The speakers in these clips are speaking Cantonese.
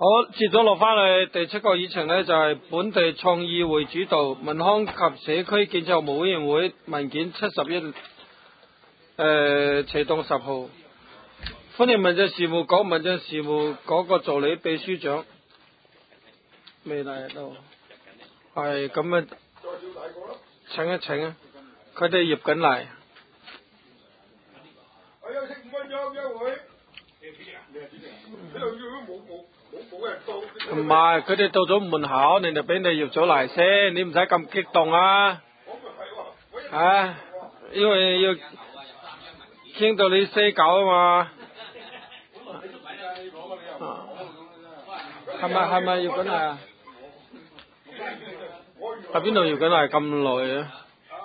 好，接咗落翻去第7個議程呢，就係本地創意會主導民康及社區建設項目委員會文件71斜棟10號，歡迎民政事務局民政事務局個助理秘書長未嚟到，係咁啊，請一請啊，佢哋入緊嚟。 我休息5分鐘休會。 唔係，佢哋到咗門口，你就俾你入咗嚟先，你唔使咁激動啊！啊，因為要傾到你西九啊嘛。係咪要緊啊？喺邊度要緊係咁耐啊？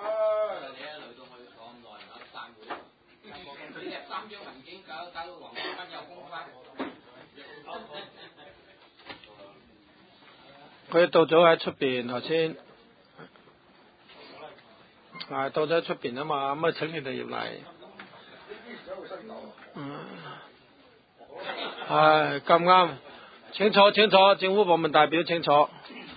佢到咗喺出邊頭先，到咗喺出邊啊嘛，咁啊請你哋入嚟。咁啱，請坐，政府部門代表請坐。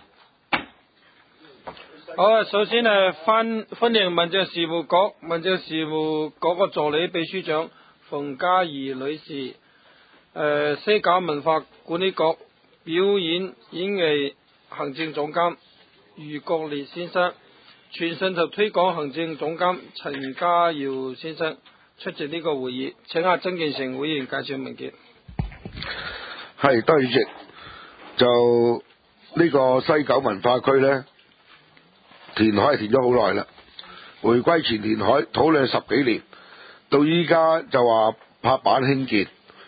好，首先歡迎民政事務局個助理秘書長馮嘉怡女士，西九文化管理局表演演藝行政總監余國烈先生，傳訊及推廣行政總監陳家耀先生出席呢個會議。請阿曾健成會員介紹文件。 係，多謝主席。就呢個西九文化區呢，填海係填咗好耐啦。回歸前填海討論10幾年，到依家就話拍板興建。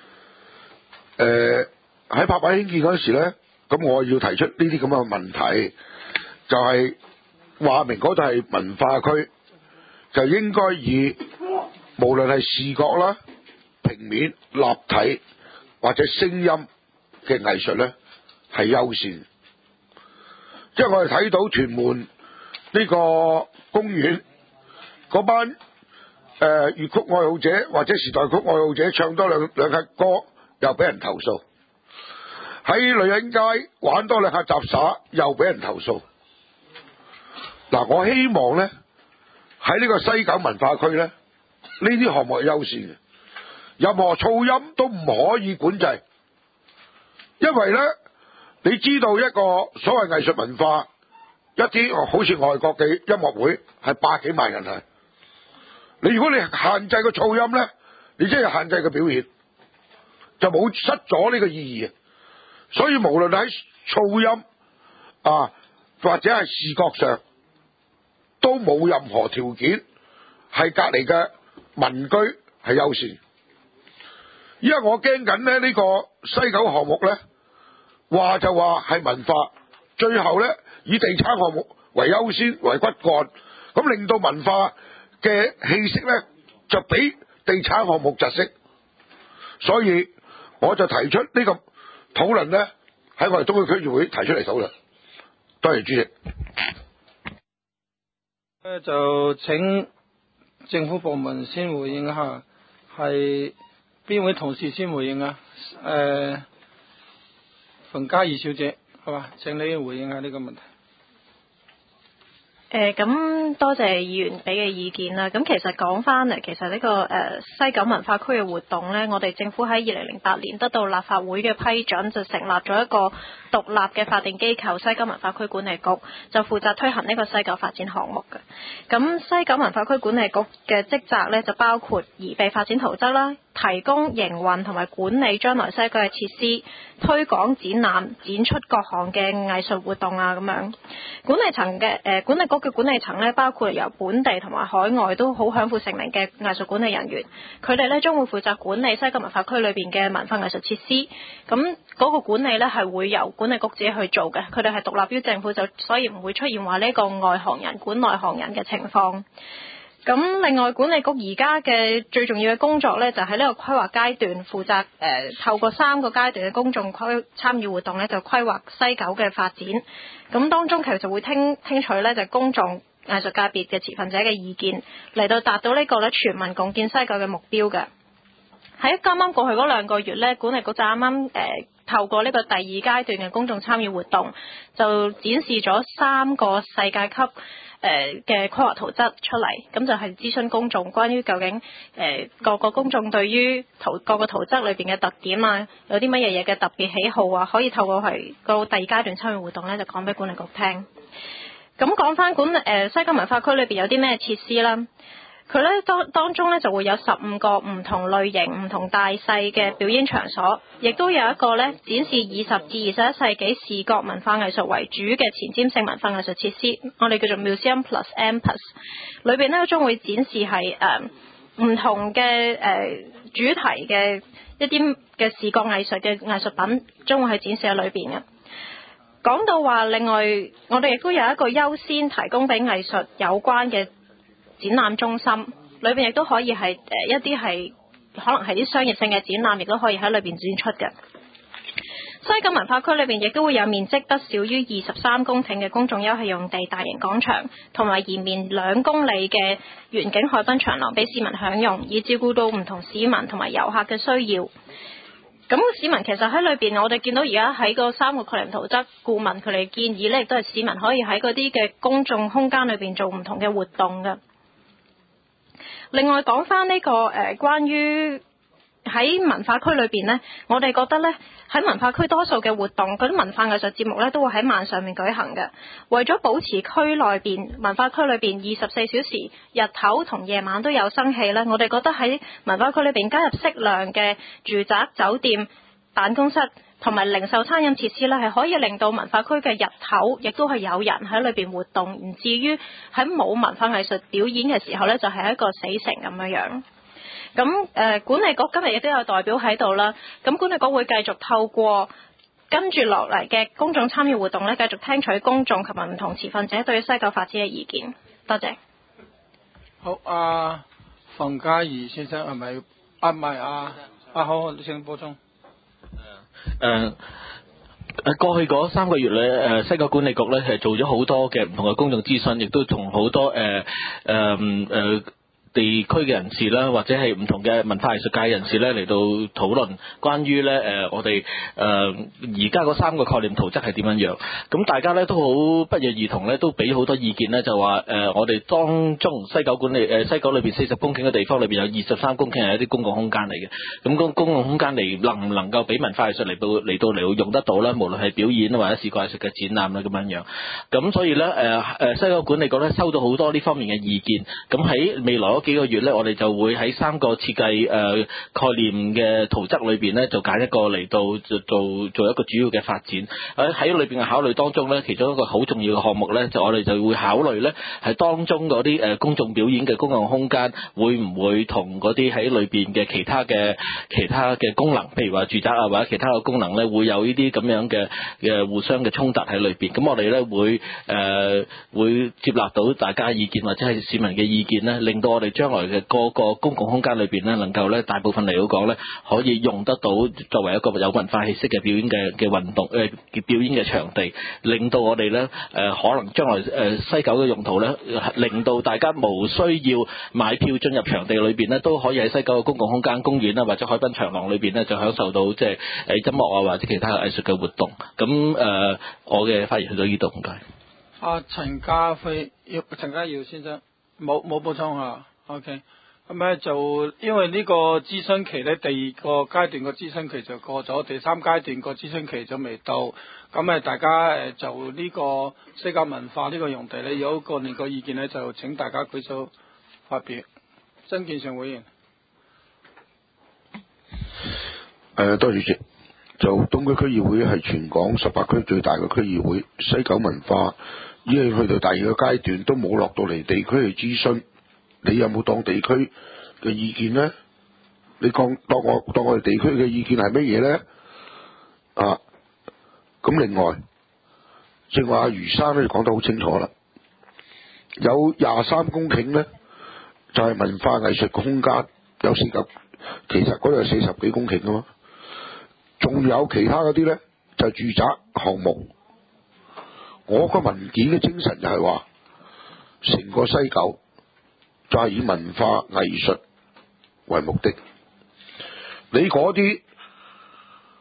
喺拍板興建嗰時呢，咁我要提出呢啲咁嘅問題，就係話明嗰度係文化區，就應該以無論係視覺啦、平面、立體或者聲音嘅藝術呢係優先。即係我哋睇到屯門呢個公園嗰班粵曲愛好者或者時代曲愛好者唱多兩下歌，又俾人投訴。喺女人街玩多兩下雜耍，又俾人投訴。嗱，我希望呢，喺呢個西九文化區呢，呢啲項目係優先嘅，任何噪音都唔可以管制，因為呢，你知道一個所謂藝術文化，一啲好似外國嘅音樂會係百幾萬人係，如果你限制個噪音呢，你即係限制個表演，就冇失咗呢個意義。所以無論喺噪音或者係視覺上，都冇任何條件係隔離嘅民居係優先。因為我驚緊呢個西九項目呢，話就話係文化，最後呢以地產項目為優先為骨幹，咁令到文化嘅氣息呢就俾地產項目窒息。所以我就提出呢個討論呢，喺我哋東區區議會提出嚟討論。多謝主席。 就請政府部門先回應一下，係邊位同事先回應啊？馮嘉怡小姐，係嘛？請你回應下呢個問題。 咁多謝議員俾嘅意見啦。咁其實講翻嚟，其實呢個西九文化區嘅活動呢，我哋政府喺2008年得到立法會嘅批准，就成立咗一個獨立嘅法定機構西九文化區管理局，就負責推行呢個西九發展項目嘅。咁西九文化區管理局嘅職責呢，就包括擬備發展圖則啦，提供營運同埋管理將來西九嘅設施，推廣展覽、展出各項嘅藝術活動啊咁樣。管理局嘅管理層呢，包括由本地同埋海外都好享負盛名嘅藝術管理人員，佢哋呢將會負責管理西九文化區裏邊嘅文化藝術設施。咁嗰個管理呢係會由管理局自己去做嘅，佢哋係獨立於政府，就所以唔會出現話呢個外行人管內行人嘅情況。咁另外管理局而家嘅最重要嘅工作呢，就喺呢個規劃階段負責透過3個階段嘅公眾參與活動呢，就規劃西九嘅發展。咁當中其實就會聽取呢就公眾藝術界別嘅持份者嘅意見，嚟到達到呢個呢全民共建西九嘅目標嘅。喺啱啱過去嗰2個月呢，管理局就啱啱透過呢個第二階段嘅公眾參與活動，就展示咗3個世界級嘅規劃圖則出嚟，咁就係諮詢公眾關於究竟各個公眾對於各個圖則裏邊嘅特點啊，有啲乜嘢嘅特別喜好啊，可以透過係個第二階段參與活動咧，就講俾管理局聽。咁講翻西九文化區裏邊有啲咩設施啦？佢咧當中咧就會有15個唔同類型、唔同大細嘅表演場所，亦都有一個咧展示20至21世紀視覺文化藝術為主嘅前瞻性文化藝術設施，我哋叫做 Museum Plus M Plus。裏邊咧將會展示係唔同嘅主題嘅一啲嘅視覺藝術嘅藝術品，將會係展示喺裏邊嘅。講到話，另外我哋亦都有一個優先提供俾藝術有關嘅展覽中心，裏邊亦都可以係一啲係可能係啲商業性嘅展覽，亦都可以喺裏邊展出嘅。西九文化區裏邊亦都會有面積不少於23公頃嘅公眾休憩用地、大型廣場，同埋延綿2公里嘅園景海濱長廊俾市民享用，以照顧到唔同市民同埋遊客嘅需要。咁市民其實喺裏邊，我哋見到而家喺個3個概念圖則顧問佢哋建議呢，亦都係市民可以喺嗰啲嘅公眾空間裏邊做唔同嘅活動嘅。另外講翻呢個關於喺文化區裏邊呢，我哋覺得呢，喺文化區多數嘅活動，嗰啲文化藝術節目呢，都會喺晚上面舉行嘅。為咗保持區內邊文化區裏邊24小時日頭同夜晚都有生氣呢，我哋覺得喺文化區裏邊加入適量嘅住宅、酒店、辦公室同埋零售餐飲設施呢，係可以令到文化區嘅日頭亦都係有人喺裏邊活動，唔至於喺冇文化藝術表演嘅時候呢，就係一個死城咁樣樣。咁管理局今日亦都有代表喺度啦，咁管理局會繼續透過跟住落嚟嘅公眾參與活動呢，繼續聽取公眾及唔同持份者對西九發展嘅意見。多謝。 好，馮嘉怡先生係咪？唔係好，你請補充。 過去嗰3個月咧，西九管理局咧係做咗好多嘅唔同嘅公眾諮詢，亦都同好多地區嘅人士啦，或者係唔同嘅文化藝術界人士咧嚟到討論關於咧我哋而家嗰3個概念圖則係點樣樣。咁大家咧都好不約而同咧，都俾好多意見咧，就話我哋當中西九裏邊40公頃嘅地方裏邊有23公頃係一啲公共空間嚟嘅。咁公共空間嚟能唔能夠俾文化藝術嚟到用得到咧？無論係表演或者視覺藝術嘅展覽啦咁樣樣。咁所以咧西九管理局咧收到好多呢方面嘅意見。咁喺未來幾個月咧，我哋就會喺3個設計概念嘅圖則裏邊咧，就揀一個嚟到做一個主要嘅發展。喺裏邊嘅考慮當中咧，其中一個好重要嘅項目咧，我哋就會考慮咧，係當中嗰啲公眾表演嘅公共空間會唔會同嗰啲喺裏邊嘅其他嘅功能，譬如話住宅啊或者其他嘅功能咧，會有呢啲咁樣嘅互相嘅衝突喺裏邊。咁我哋咧會接納到大家意見或者係市民嘅意見咧，令到我哋將來嘅個公共空間裏邊咧，能夠咧大部分嚟到講咧，可以用得到作為一個有文化氣息嘅表演嘅運動表演嘅場地，令到我哋咧可能將來西九嘅用途咧，令到大家無需要買票進入場地裏邊咧，都可以喺西九嘅公共空間、公園啊或者海濱長廊裏邊咧，就享受到即係音樂啊或者其他嘅藝術嘅活動。咁我嘅發言去到呢度，唔該。 陳家耀先生冇補充啊。OK， 咁咧就因為呢個諮詢期咧，第2個階段個諮詢期就過咗，第3階段個諮詢期就未到。咁大家就呢個西九文化呢個用地咧，有個另個意見咧，就請大家舉手發表。曾建成會員。 多謝主席。就東區區議會係全港18區最大嘅區議會，西九文化已經去到第2個階段，都冇落到嚟地區去諮詢。你有冇當地區嘅意見呢？你當我哋地區嘅意見係乜嘢呢？咁另外，正話余生咧講得好清楚啦，有23公頃呢，就係文化藝術嘅空間，有40，其實嗰度有40幾公頃噶嘛，仲有其他嗰啲呢，就係住宅項目。我個文件嘅精神就係話，成個西九就係以文化藝術為目的。你嗰啲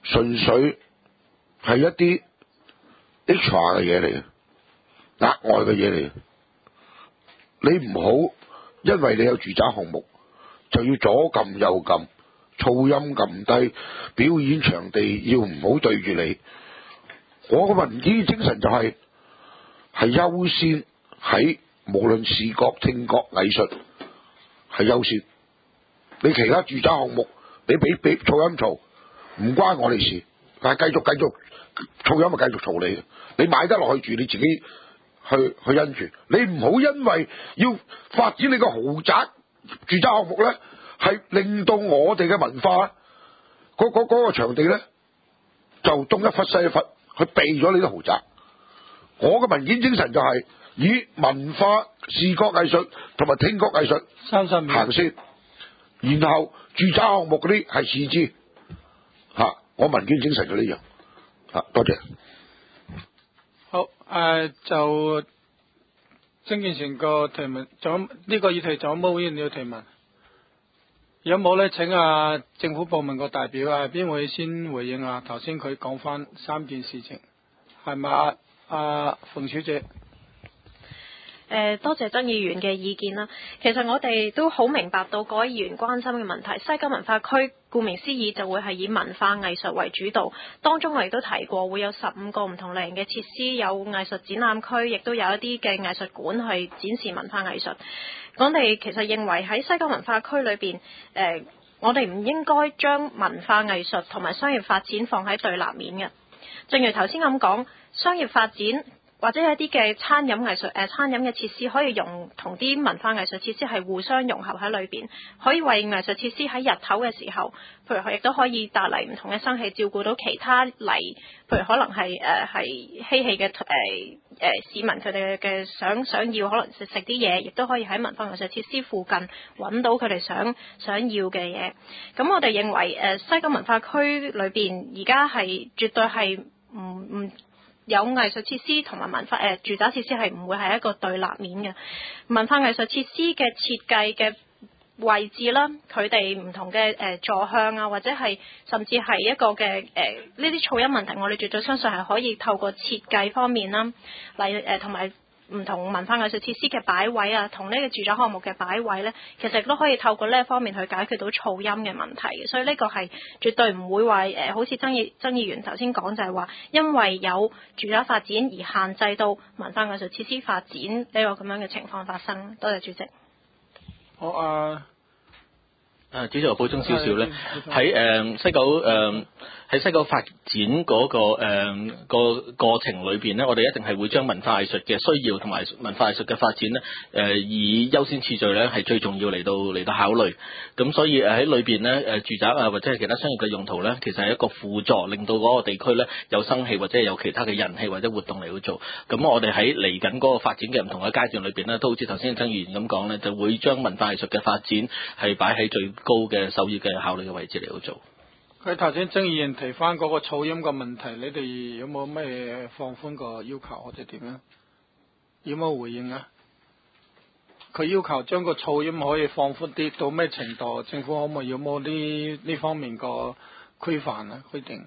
純粹係一啲 extra 嘅嘢嚟嘅，額外嘅嘢嚟嘅。你唔好因為你有住宅項目就要左撳右撳，噪音撳低，表演場地要唔好對住你。我個文件精神就係優先喺無論視覺、聽覺、藝術係優先。你其他住宅項目你俾噪音嘈唔關我哋事，但係繼續噪音咪繼續嘈你。你買得落去住，你自己去因住。你唔好因為要發展你個豪宅住宅項目咧，係令到我哋嘅文化嗰個場地咧就東一忽西一忽，去避咗你啲豪宅。我嘅文件精神就係以文化、視覺藝術同埋聽覺藝術行先，然後住宅項目嗰啲係次之。我文件精神就呢樣。多謝。 好，就曾健全個提問，仲呢個議題仲有冇人要提問？有冇咧？請政府部門個代表邊位先回應頭先佢講翻3件事情，係咪馮小姐？ 多謝曾議員嘅意見啦。其實我哋都好明白到各位議員關心嘅問題。西九文化區顧名思義就會係以文化藝術為主導，當中我亦都提過會有15個唔同類型嘅設施，有藝術展覽區，亦都有一啲嘅藝術館去展示文化藝術。我哋其實認為喺西九文化區裏邊，我哋唔應該將文化藝術同埋商業發展放喺對立面嘅。正如頭先咁講，商業發展或者一啲嘅餐飲藝術餐飲嘅設施可以同啲文化藝術設施係互相融合喺裏邊，可以為藝術設施喺日頭嘅時候，譬如佢亦都可以帶嚟唔同嘅生氣，照顧到其他嚟，譬如可能係嬉戲嘅市民佢哋嘅想要可能食啲嘢，亦都可以喺文化藝術設施附近揾到佢哋想要嘅嘢。咁我哋認為西九文化區裏邊而家係絕對係唔有藝術設施同埋文化住宅設施係唔會係一個對立面嘅。文化藝術設施嘅設計嘅位置啦，佢哋唔同嘅座向或者係甚至係一個嘅呢啲噪音問題，我哋絕對相信係可以透過設計方面啦，例如同埋唔同文化藝術設施嘅擺位同呢個住宅項目嘅擺位呢，其實都可以透過呢一方面去解決到噪音嘅問題嘅。所以呢個係絕對唔會話好似曾議員頭先講，就係話因為有住宅發展而限制到文化藝術設施發展呢個咁樣嘅情況發生。多謝主席。 好主席，我補充少少咧，喺西九發展嗰個過程裏邊咧，我哋一定係會將文化藝術嘅需要同埋文化藝術嘅發展咧，以優先次序咧係最重要嚟到考慮。咁所以喺裏邊咧，住宅或者係其他商業嘅用途咧，其實係一個輔助，令到嗰個地區咧有生氣或者係有其他嘅人氣或者活動嚟到做。咁我哋喺嚟緊嗰個發展嘅唔同嘅階段裏邊咧，都好似頭先曾議員咁講咧，就會將文化藝術嘅發展係擺喺最高嘅首要嘅考慮嘅位置嚟到做。 佢頭先曾議員提翻嗰個噪音嘅問題，你哋有冇咩放寬個要求或者點樣？有冇回應佢要求將個噪音可以放寬啲，到咩程度？政府可唔可以有冇呢方面個規範規定？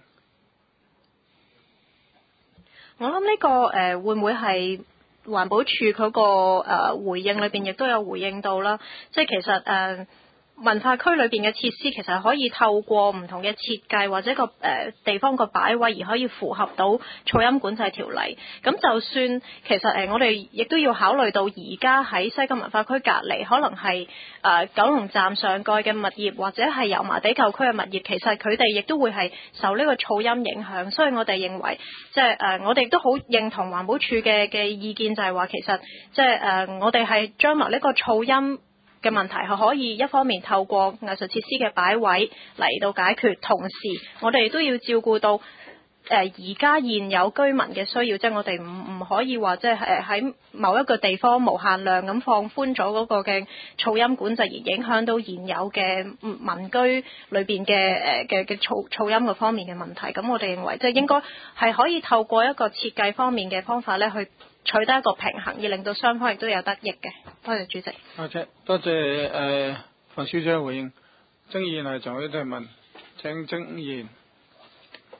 我諗呢個會唔會係環保署佢個回應裏邊亦都有回應到啦？即係其實文化區裏邊嘅設施其實可以透過唔同嘅設計或者個地方個擺位而可以符合到噪音管制條例。咁就算其實我哋亦都要考慮到而家喺西九文化區隔離可能係九龍站上蓋嘅物業或者係油麻地舊區嘅物業，其實佢哋亦都會係受呢個噪音影響。所以我哋認為即係我哋亦都好認同環保署嘅意見，就係話其實即係我哋係將來呢個噪音嘅問題係可以一方面透過藝術設施嘅擺位嚟到解決，同時我哋都要照顧到而家現有居民嘅需要，即係我哋唔可以話即係喺某一個地方無限量咁放寬咗嗰個嘅噪音管制，而影響到現有嘅民居裏邊嘅噪音嘅方面嘅問題。咁我哋認為即係應該係可以透過一個設計方面嘅方法咧，去取得一個平衡，而令到雙方亦都有得益嘅。多謝主席。 多謝馮小姐回應。曾議員係仲有啲提問，請曾議員。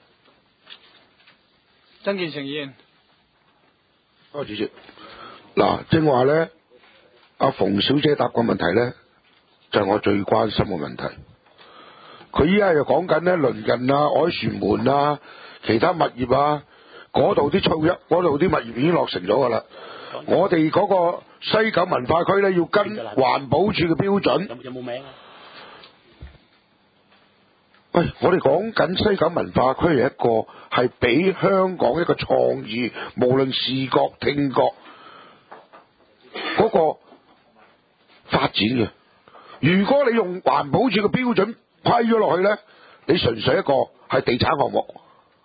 曾健成議員。 主席，嗱，正話咧，阿馮小姐答個問題咧，就係我最關心嘅問題。佢依家又講緊咧，鄰近啊、凱旋門啊、其他物業啊，嗰度啲物業已經落成咗噶啦。我哋嗰個西九文化區咧，要跟環保署嘅標準。 有冇名啊？ 喂，我哋講緊西九文化區係一個係俾香港一個創意，無論視覺、聽覺嗰個發展嘅。如果你用環保署嘅標準規咗落去咧，你純粹一個係地產項目，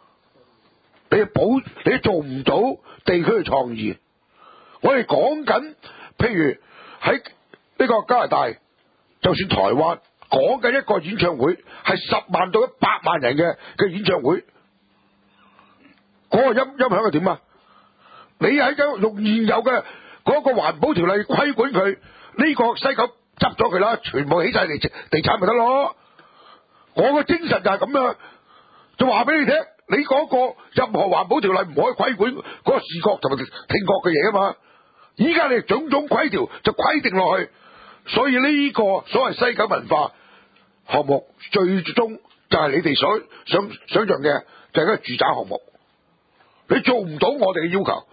你做唔到地區嘅創意。我哋講緊，譬如喺呢個加拿大，就算台灣。講緊一個演唱會係10萬到100萬人嘅演唱會，嗰個音響係點啊？你喺用現有嘅嗰個環保條例規管佢，呢個西九執咗佢啦，全部起晒地產咪得咯？我個精神就係咁樣，就話俾你聽，你嗰個任何環保條例唔可以規管嗰個視覺同埋聽覺嘅嘢啊嘛！依家你種種規條就規定落去。所以呢個所謂西九文化項目，最終就係你哋所想象嘅，就係一個住宅項目。你做唔到我哋嘅要求，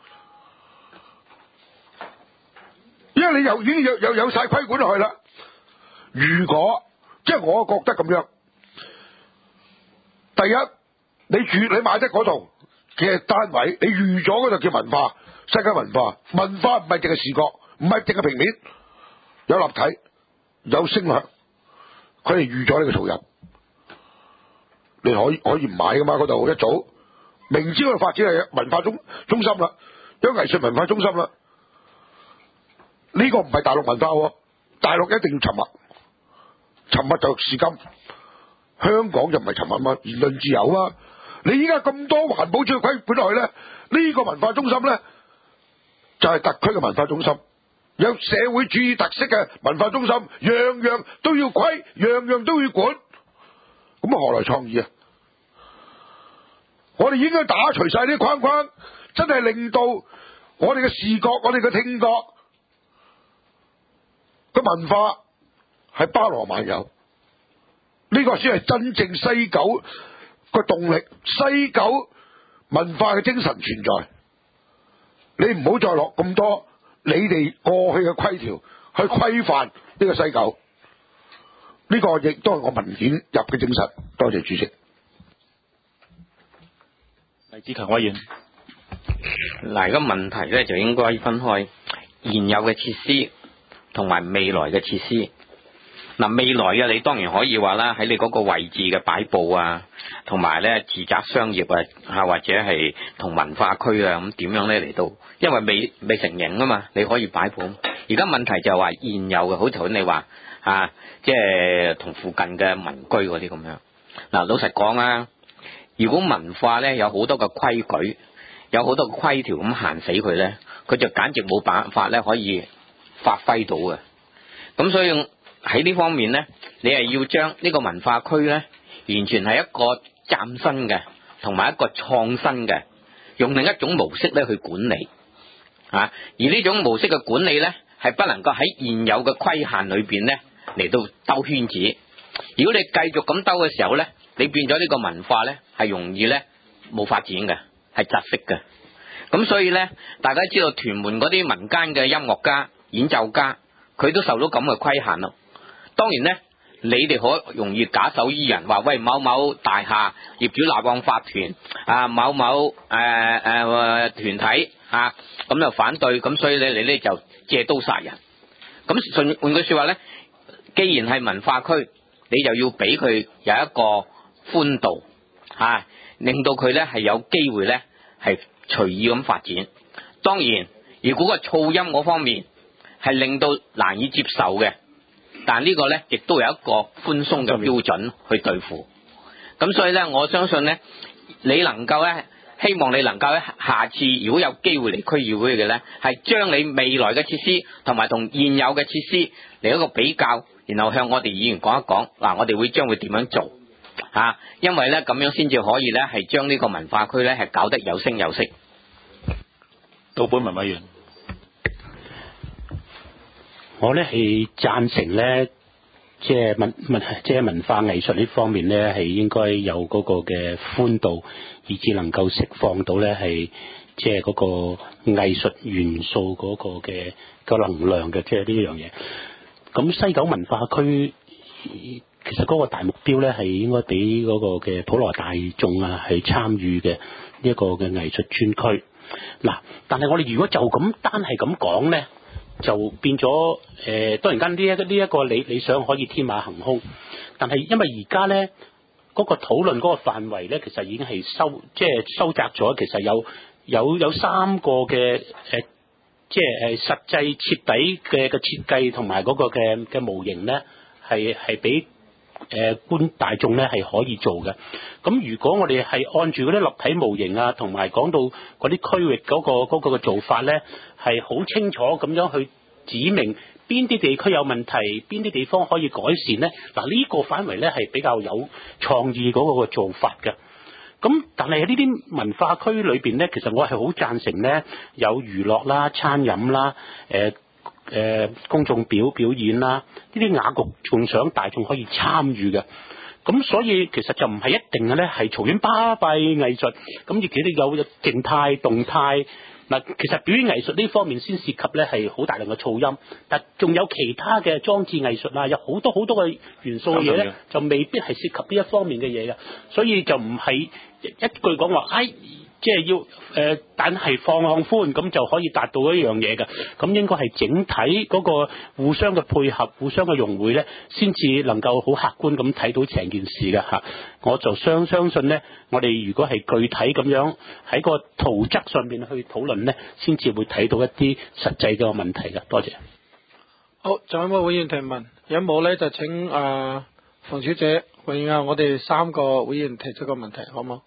因為你已經有晒規管落去啦。如果即係我覺得咁樣，第一，你買得嗰度嘅單位，你預咗嗰度叫文化，西九文化，文化唔係淨係視覺，唔係淨係平面。有立體，有聲響，佢哋預咗呢個投入，你可以唔買噶嘛？嗰度一早明知佢發展係文化中心啦，有藝術文化中心啦，呢個唔係大陸文化喎，大陸一定要沉默就是金，香港就唔係沉默嘛，言論自由啊！你依家咁多環保署嘅規管落去咧，呢個文化中心咧就係特區嘅文化中心。有社會主義特色嘅文化中心，樣樣都要規，樣樣都要管，咁何來創意啊？我哋應該打除晒啲框框，真係令到我哋嘅視覺、我哋嘅聽覺嘅文化係包羅萬有，呢個先係真正西九個動力，西九文化嘅精神存在。你唔好再落咁多你哋過去嘅規條去規範呢個西九，呢個亦都係我文件入嘅精神。多謝主席。 黎志強委員， 嗱，而家問題咧就應該分開現有嘅設施同埋未來嘅設施。嗱，未來嘅你當然可以話啦，喺你嗰個位置嘅擺佈啊，同埋咧住宅商業啊，或者係同文化區啊，咁點樣咧嚟到？因為未成型啊嘛，你可以擺佈。而家問題就係話現有嘅，好似頭先你話即係同附近嘅民居嗰啲咁樣。嗱，老實講啊，如果文化咧有好多嘅規矩，有好多嘅規條咁限死佢咧，佢就簡直冇辦法咧可以發揮到嘅。咁所以喺呢方面咧，你係要將呢個文化區咧，完全係一個嶄新嘅，同埋一個創新嘅，用另一種模式咧去管理而呢種模式嘅管理咧，係不能夠喺現有嘅規限裏邊咧嚟到兜圈子。如果你繼續咁兜嘅時候咧，你變咗呢個文化咧係容易咧冇發展嘅，係窒息嘅。咁所以咧，大家知道屯門嗰啲民間嘅音樂家、演奏家，佢都受到咁嘅規限咯。當然咧，你哋好容易假手於人，話喂某某大廈業主立案法團某某團體咁就反對，咁所以咧你咧就借刀殺人。咁換句說話咧，既然係文化區，你就要俾佢有一個寬度令到佢咧係有機會咧係隨意咁發展。當然，如果個噪音嗰方面係令到難以接受嘅，但呢個咧亦都有一個寬鬆嘅標準去對付。咁所以咧，我相信咧，你能夠咧，希望你能夠咧，下次如果有機會嚟區議會嘅咧，係將你未來嘅設施同埋同現有嘅設施嚟一個比較，然後向我哋議員講一講，嗱，我哋會將會點樣做因為咧咁樣先至可以咧係將呢個文化區咧係搞得有聲有色。 杜本文委員， 我咧係贊成咧，即係文化藝術呢方面咧係應該有嗰個嘅寬度，以至能夠釋放到咧係即係嗰個藝術元素嗰個嘅個能量嘅，即係呢樣嘢。咁西九文化區其實嗰個大目標咧係應該俾嗰個嘅普羅大眾啊係參與嘅呢一個嘅藝術專區。嗱，但係我哋如果就咁單係咁講咧，就變咗當然間呢一個理想可以天馬行空，但係因為而家咧嗰個討論嗰個範圍咧，其實已經係收窄咗，其實有三個嘅即係實際徹底嘅設計同埋嗰個嘅模型咧，係俾觀大眾咧係可以做嘅。咁如果我哋係按住嗰啲立體模型啊，同埋講到嗰啲區域嗰個嘅做法咧，係好清楚咁樣去指明邊啲地區有問題，邊啲地方可以改善咧。嗱，呢個範圍咧係比較有創意嗰個做法嘅。咁但係呢啲文化區裏邊咧，其實我係好贊成咧有娛樂啦、餐飲啦、公眾表演啦，呢啲雅局仲想大眾可以參與嘅。咁所以其實就唔係一定嘅咧，係嘈喧巴閉藝術，咁亦都有靜態、動態。嗱，其實表演藝術呢方面先涉及咧係好大量嘅噪音，但仲有其他嘅裝置藝術啊，有好多嘅元素嘅嘢咧，就未必係涉及呢一方面嘅嘢嘅，所以就唔係一句講話，即係要但係放寬咁就可以達到一樣嘢嘅。咁應該係整體嗰個互相嘅配合、互相嘅融會咧，先至能夠好客觀咁睇到成件事嘅嚇。我就相信咧，我哋如果係具體咁樣喺個圖則上面去討論咧，先至會睇到一啲實際嘅問題嘅。多謝。 好，仲有冇會員提問？有冇咧就請馮小姐回應下我哋3個會員提出個問題，好冇？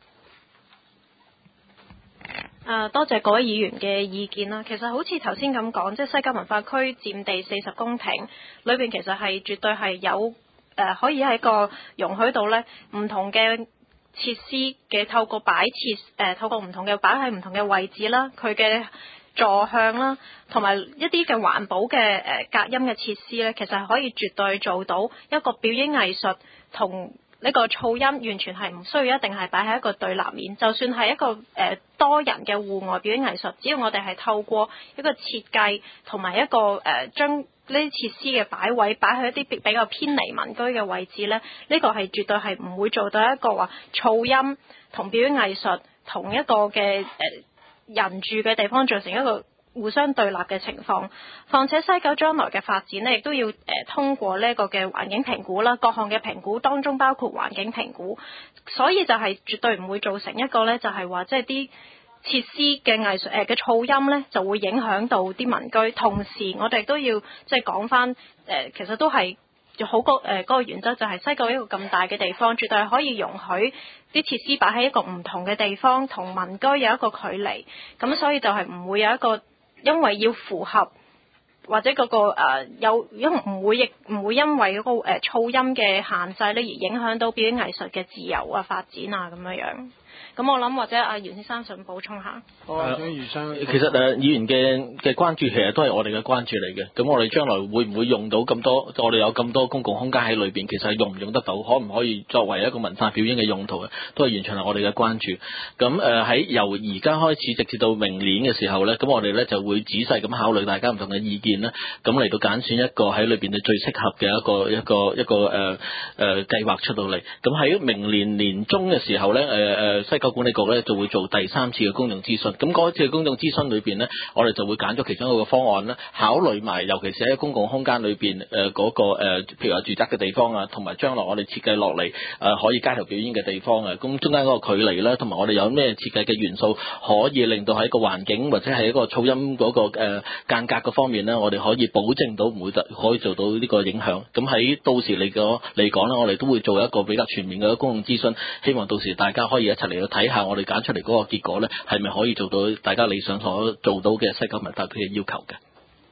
多謝各位議員嘅意見啦。其實好似頭先咁講，即係西九文化區佔地40公頃，裏邊其實係絕對係有可以喺個容許到咧唔同嘅設施嘅透過透過唔同嘅擺喺唔同嘅位置啦，佢嘅座向啦，同埋一啲嘅環保嘅隔音嘅設施咧，其實係可以絕對做到一個表演藝術同呢個噪音完全係唔需要一定係擺喺一個對立面，就算係一個多人嘅戶外表演藝術，只要我哋係透過一個設計同埋一個將呢啲設施嘅擺位擺去一啲比較偏離民居嘅位置咧，呢個係絕對係唔會做到一個話噪音同表演藝術同一個嘅人住嘅地方造成一個互相對立嘅情況。況且西九將來嘅發展呢，亦都要通過呢一個嘅環境評估啦，各項嘅評估當中包括環境評估，所以就係絕對唔會造成一個呢，就係話即係啲設施嘅藝術嘅噪音呢，就會影響到啲民居。同時我哋都要即係講翻其實都係好嗰個原則，就係西九一個咁大嘅地方，絕對係可以容許啲設施擺喺一個唔同嘅地方，同民居有一個距離，咁所以就係唔會有一個因為要符合或者嗰個唔會因為嗰個噪音嘅限制咧而影響到表演藝術嘅自由啊發展啊咁樣。咁我諗或者阿袁先生想補充下。 好啊，余生。 其實議員嘅關注其實都係我哋嘅關注嚟嘅。咁我哋將來會唔會用到咁多？我哋有咁多公共空間喺裏邊，其實係用唔用得到？可唔可以作為一個文化表演嘅用途嘅？都係完全係我哋嘅關注。咁喺由而家開始，直至到明年嘅時候咧，咁我哋咧就會仔細咁考慮大家唔同嘅意見啦。咁嚟到揀選一個喺裏邊嘅最適合嘅一個計劃出到嚟。咁喺明年年中嘅時候咧，西九管理局咧就會做第3次嘅公眾諮詢，咁嗰次嘅公眾諮詢裏邊咧，我哋就會揀咗其中一個方案咧，考慮埋尤其是喺公共空間裏邊嗰個譬如話住宅嘅地方啊，同埋將來我哋設計落嚟可以街頭表演嘅地方啊，咁中間嗰個距離啦，同埋我哋有咩設計嘅元素可以令到喺個環境或者係一個噪音嗰個間隔嘅方面咧，我哋可以保證到唔會可以做到呢個影響。咁喺到時嚟講咧，我哋都會做一個比較全面嘅公共諮詢，希望到時大家可以一齊嚟到睇下我哋揀出嚟嗰個結果咧，係咪可以做到大家理想所做到嘅西九文化區嘅要求嘅？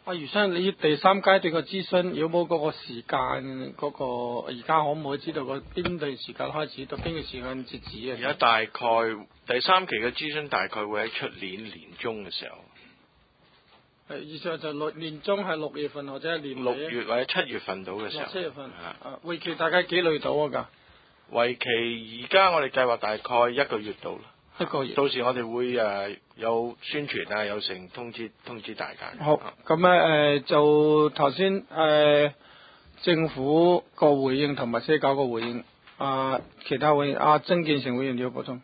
阿余生，你第三階段嘅諮詢有冇嗰個時間嗰個？而家可唔可以知道個邊段時間開始到邊個時間截止啊？ 而家大概第三期嘅諮詢大概會喺出年年中嘅時候。 意思就年中係6月份或者係年 6月或者7月份到嘅時候。 7月份。為期大概幾耐到啊？㗎？ 為期而家我哋計劃大概1個月到啦。 1個月。 到時我哋會有宣傳啊，有成通知大家。 好，咁咧就頭先政府個回應同埋社教個回應，其他回應，曾建成會員要補充。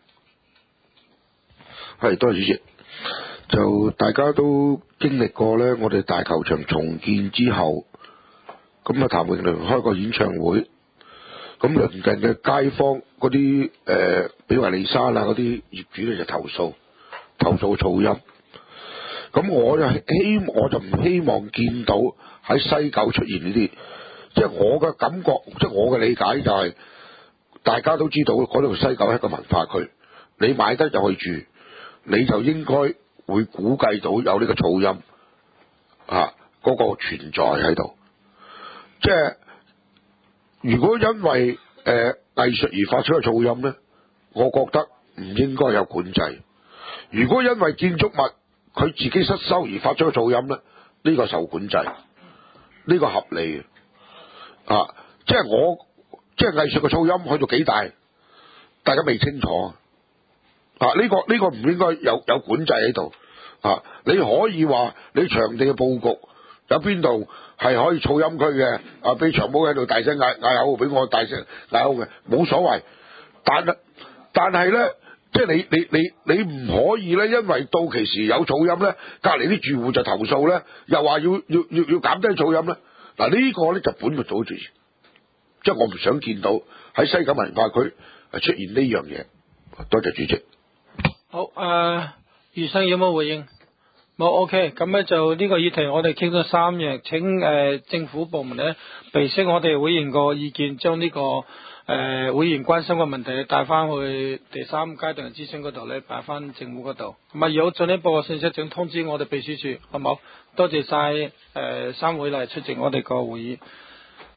係，多謝主席。就大家都經歷過咧，我哋大球場重建之後，咁譚詠麟開個演唱會，咁鄰近嘅街坊嗰啲比華利山啊嗰啲業主咧就投訴噪音，咁我就唔希望見到喺西九出現呢啲，即係我嘅感覺，即係我嘅理解就係，大家都知道嗰度西九係一個文化區，你買得入去住，你就應該會估計到有呢個噪音嗰個存在喺度。即係如果因為藝術而發出嘅噪音咧，我覺得唔應該有管制。如果因為建築物佢自己失修而發出嘅噪音咧，呢個受管制，呢個合理嘅。即係藝術嘅噪音去到幾大，大家未清楚。呢個唔應該有管制喺度。你可以話你場地嘅佈局有邊度係可以噪音區嘅，俾長毛喺度大聲嗌口，俾我大聲嗌口嘅，冇所謂。但係咧，即係你唔可以咧，因為到期時有噪音咧，隔離啲住戶就投訴咧，又話要減低噪音咧。呢個咧就本末倒置，即係我唔想見到喺西九文化區出現呢樣嘢。多謝主席。 好，余生有冇回應？冇 OK， 咁咧就呢個議題我哋傾咗3日，請政府部門咧備悉我哋會員個意見，將呢個會員關心嘅問題帶翻去第3階段嘅諮詢嗰度咧，擺翻政府嗰度。咁有進一步嘅信息，請通知我哋秘書處，好冇？多謝晒3位嚟出席我哋個會議。